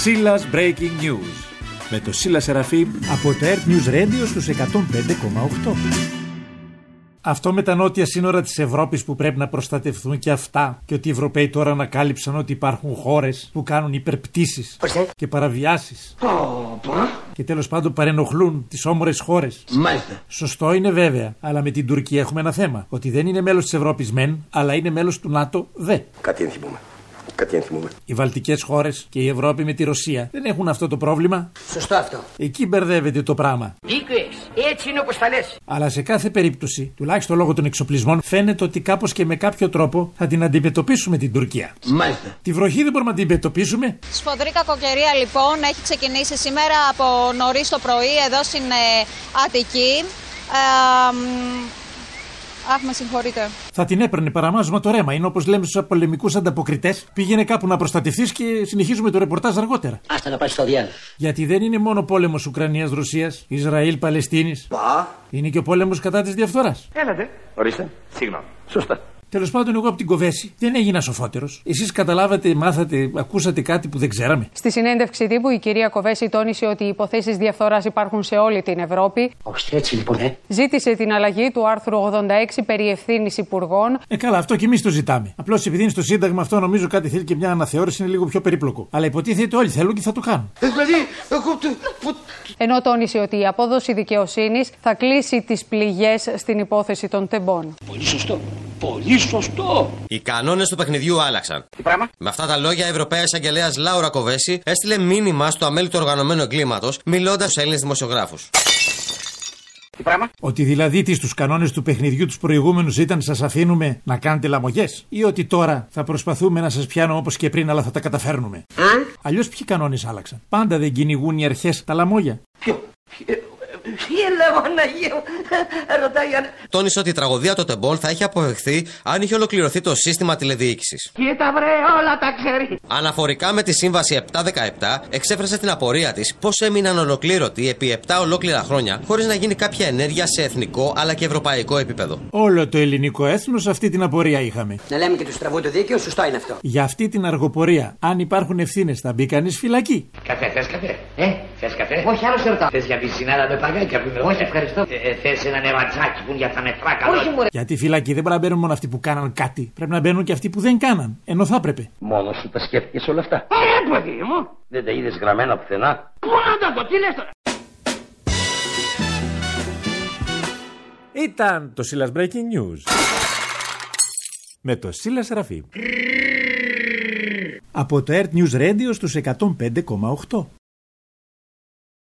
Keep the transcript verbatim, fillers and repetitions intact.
Σίλας Breaking News με το Σίλα Σεραφείμ από το Earth News Radio στους εκατόν πέντε κόμμα οκτώ. Αυτό με τα νότια σύνορα της Ευρώπης που πρέπει να προστατευτούν και αυτά, και ότι οι Ευρωπαίοι τώρα ανακάλυψαν ότι υπάρχουν χώρες που κάνουν υπερπτήσεις και παραβιάσεις και τέλος πάντων παρενοχλούν τις όμορες χώρες. Μάλιστα. Σωστό είναι βέβαια, αλλά με την Τουρκία έχουμε ένα θέμα. Ότι δεν είναι μέλος της Ευρώπης μεν, αλλά είναι μέλος του ΝΑΤΟ δε. Κάτι ενθυμούμε. Κάτι ενθυμούμε. Οι βαλτικές χώρες και η Ευρώπη με τη Ρωσία δεν έχουν αυτό το πρόβλημα. Σωστό αυτό. Εκεί μπερδεύεται το πράγμα. Δίκιο έχεις. Έτσι είναι όπως τα λες. Αλλά σε κάθε περίπτωση, τουλάχιστον λόγω των εξοπλισμών, φαίνεται ότι κάπως και με κάποιο τρόπο θα την αντιμετωπίσουμε την Τουρκία. Μάλιστα. Τη βροχή δεν μπορούμε να την αντιμετωπίσουμε. Σφοδρή κακοκαιρία λοιπόν έχει ξεκινήσει σήμερα από νωρίς το πρωί εδώ στην ε, Αττική. Ε, Αχ, με συγχωρείτε. Θα την έπαιρνε παραμάζωμα το ρέμα. Είναι όπως λέμε στους πολεμικούς ανταποκριτές. Πήγαινε κάπου να προστατευτείς και συνεχίζουμε το ρεπορτάζ αργότερα. Άστα να πάει στο διάλογο. Γιατί δεν είναι μόνο πόλεμος Ουκρανίας-Ρωσίας, Ισραήλ-Παλαιστίνης. Πα. Είναι και ο πόλεμος κατά της διαφθοράς. Έλατε. Ορίστε. Συγγνώμη. Σωστά. Τέλος πάντων, εγώ από την Κοβέση δεν έγινα σοφότερος. Εσείς καταλάβατε, μάθατε, ακούσατε κάτι που δεν ξέραμε. Στη συνέντευξη τύπου, η κυρία Κοβέση τόνισε ότι οι υποθέσεις διαφθοράς υπάρχουν σε όλη την Ευρώπη. Όχι, έτσι λοιπόν, ε. Ζήτησε την αλλαγή του άρθρου ογδόντα έξι περί ευθύνης υπουργών. Ε, καλά, αυτό κι εμείς το ζητάμε. Απλώς επειδή είναι στο Σύνταγμα, αυτό νομίζω κάτι θέλει και μια αναθεώρηση, είναι λίγο πιο περίπλοκο. Αλλά υποτίθεται όλοι θέλουν και θα το κάνουν. Ε, δηλαδή, εγώ. Ενώ τόνισε ότι η απόδοση δικαιοσύνης θα κλείσει τις πληγές στην υπόθεση των τεμπών. Πολύ σωστό. Πολύ σωστό. Οι κανόνες του παιχνιδιού άλλαξαν. Τι πράγμα? Με αυτά τα λόγια, η Ευρωπαία Εισαγγελέας Λάουρα Κοβέση έστειλε μήνυμα στο αμέλητο οργανωμένο εγκλήματος, μιλώντας στους Έλληνες δημοσιογράφους. Τι πράγμα? Ότι δηλαδή τι στους κανόνες του παιχνιδιού τους προηγούμενους ήταν σας αφήνουμε να κάνετε λαμογές, ή ότι τώρα θα προσπαθούμε να σας πιάνουμε όπως και πριν, αλλά θα τα καταφέρνουμε. Αλλιώς ποιοι κανόνες άλλαξαν? Πάντα δεν κυνηγούν οι αρχές τα λαμόγια. Ποιο? Τόνισε ότι η τραγωδία των τεμπών θα είχε αποφευχθεί αν είχε ολοκληρωθεί το σύστημα τηλεδιοίκησης. Κοίτα βρε, όλα τα ξέρει. Αναφορικά με τη σύμβαση επτακόσια δεκαεπτά, εξέφρασε την απορία της πώς έμειναν ολοκλήρωτοι επί επτά ολόκληρα χρόνια χωρίς να γίνει κάποια ενέργεια σε εθνικό αλλά και ευρωπαϊκό επίπεδο. Όλο το ελληνικό έθνος αυτή την απορία είχαμε. Να λέμε και του τραβούν το δίκαιο, σωστό είναι αυτό. Για αυτή την αργοπορία, αν υπάρχουν ευθύνες, θα μπει κανείς φυλακή. Καφέ, θες καφέ? Ε, θες καφέ? Όχι, άλλο σε ρωτάω. Θες για πισινάδα με παγάκια που είμαι? Όχι, ευχαριστώ. Ε, ε, θες ένα νεραντζάκι που είναι για τα νεφρά καλό? Όχι, μωρέ. Γιατί φυλακή δεν πρέπει να μπαίνουν μόνο αυτοί που κάναν κάτι. Πρέπει να μπαίνουν και αυτοί που δεν κάναν. Ενώ θα έπρεπε. Μόνο σου τα σκέφτηκες όλα αυτά? Ε, παιδί μου. Δεν τα είδες γραμμένα πουθενά? Πού να το, τι λες τώρα? Ήταν το Σίλας Breaking News με το Σίλα Σεραφείμ από το Earth News Radio στους εκατόν πέντε κόμμα οκτώ.